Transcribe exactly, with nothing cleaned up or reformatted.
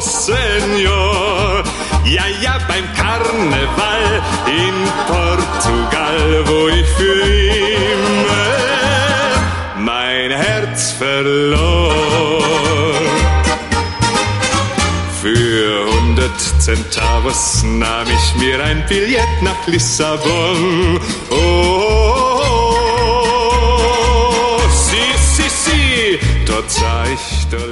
Senor. Ja, ja, beim Karneval in Portugal, wo ich für immer mein Herz verlor. Für hundert Centavos nahm ich mir ein Billett nach Lissabon. Oh, oh, oh, oh, si, si, si, dort sah ich Dolores.